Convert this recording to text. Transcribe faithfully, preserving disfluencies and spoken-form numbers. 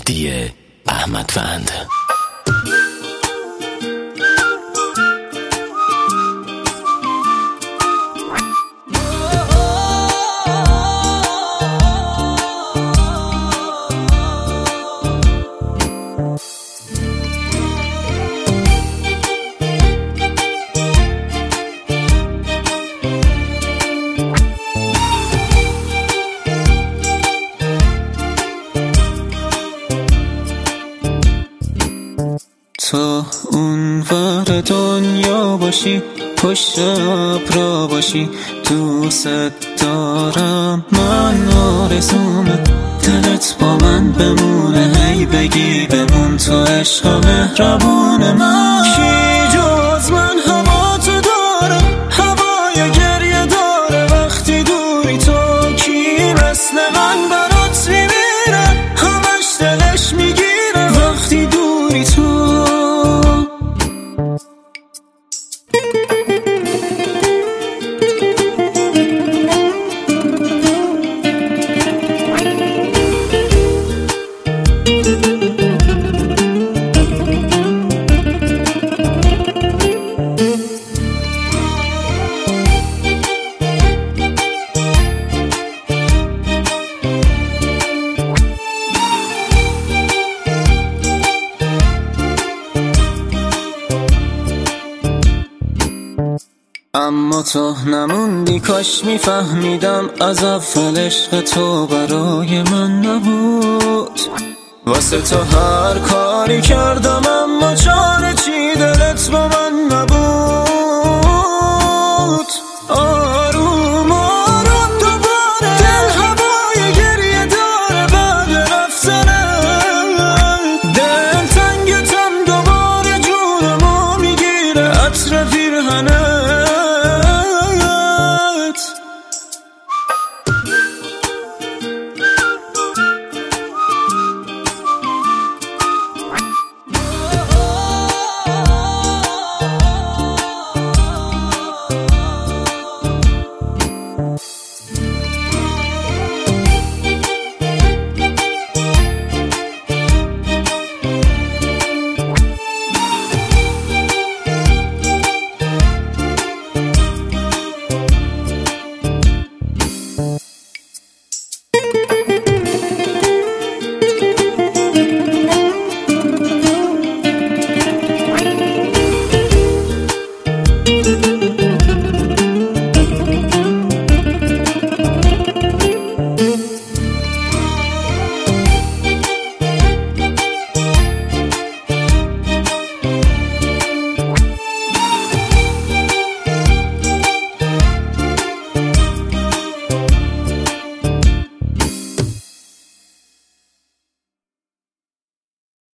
دی احمدوند. تو اون ور دنیا باشی، پشت ابرا باشی، دوست دارم من، آرزومه دلت با من بمونه، هی بگی بمون تو عشق مهربون من. کی جز من هوا تو داره، هوای گریه داره وقتی دوری، تو کی مثل من برات میمیره، همش دلش میگیره وقتی دوری تو. اما تو نموندی، کاش میفهمیدم از اول عشق تو برای من نبود. واسه تو هر کاری کردم اما چاره چی، دلت با من